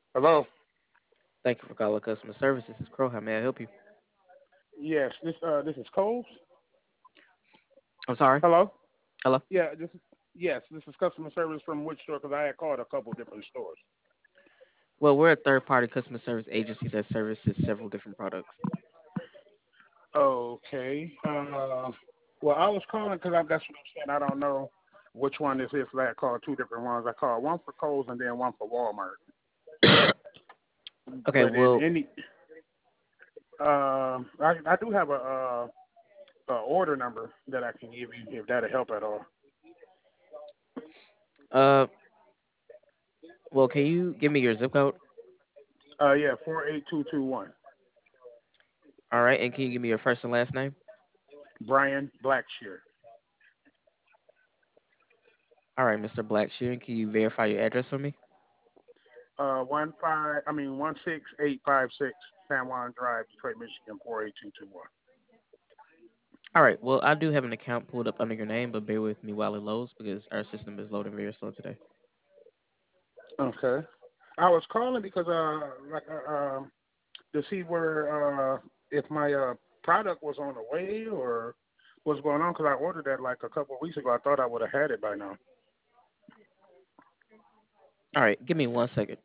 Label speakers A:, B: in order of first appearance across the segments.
A: Hello.
B: Thank you for calling customer service. This is Crow. How may I help you?
A: Yes, this is Coles.
B: I'm sorry.
A: Hello.
B: Hello.
A: Yeah, this is customer service from which store? Because I had called a couple different stores.
B: Well, we're a third-party customer service agency that services several different products.
A: Okay. Well, I was calling because that's what I'm saying. I don't know which one this is. So I called two different ones. I called one for Coles and then one for Walmart.
B: Okay.
A: But in
B: Well,
A: any, I do have a order number that I can give you if that'll help at all.
B: uh, well, can you give me your zip code?
A: Yeah, 48221.
B: All right, and can you give me your first and last name?
A: Brian Blackshear.
B: All right, Mr. Blackshear. Can you verify your address for me?
A: 16856 San Juan Drive, Detroit, Michigan 48221.
B: All right. Well, I do have an account pulled up under your name, but bear with me while it loads because our system is loading very slow today.
A: Okay. I was calling because to see where if my product was on the way or what's going on because I ordered that like a couple of weeks ago. I thought I would have had it by now.
B: All right. Give me 1 second.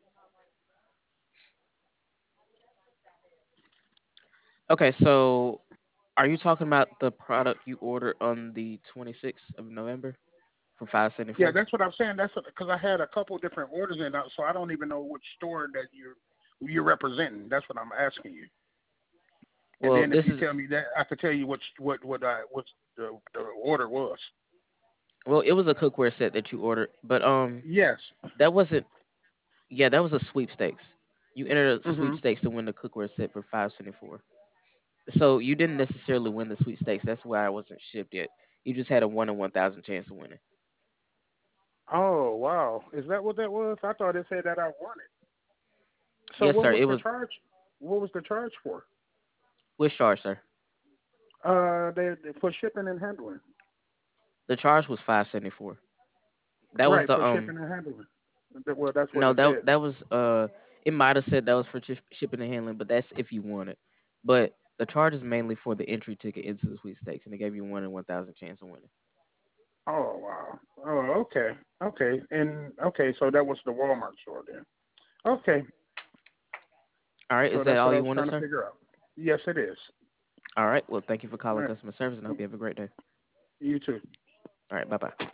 B: Okay. So, are you talking about the product you ordered on the 26th of November for
A: Yeah,
B: 574?
A: that's what I'm saying. That's because I had a couple different orders in, so I don't even know which store that you're representing. That's what I'm asking you. And
B: Well,
A: then if
B: this
A: you
B: is
A: tell me that, I could tell you what the order was.
B: well, it was a cookware set that you ordered, but
A: Yes.
B: that wasn't. Yeah, that was a sweepstakes. You entered a
A: Mhm.
B: sweepstakes to win the cookware set for 574. So you didn't necessarily win the sweepstakes. That's why it wasn't shipped yet. You just had a 1 in 1,000 chance of winning.
A: Oh wow, is that what that was? I thought it said that I won it. So
B: Yes,
A: what
B: sir.
A: was
B: It
A: the
B: was
A: charge? What was the charge for?
B: which charge, sir?
A: They for shipping and handling.
B: The charge was 574. That was
A: Right,
B: the
A: for shipping and handling. Well, that's what
B: no
A: it said.
B: that was it might have said that was for shipping and handling, but that's if you want it. But the charge is mainly for the entry ticket into the sweepstakes, and they gave you 1 in 1,000 chance of winning.
A: Oh wow. Oh okay, okay, and okay, so that was the Walmart store then. Okay,
B: All right, is
A: so
B: that
A: that's
B: all
A: what I
B: you
A: was
B: wanted,
A: trying to
B: sir?
A: figure out. Yes, it is.
B: All right. Well, thank you for
A: All
B: calling
A: right.
B: customer service, and I hope you have a great day.
A: You too.
B: All right. Bye bye.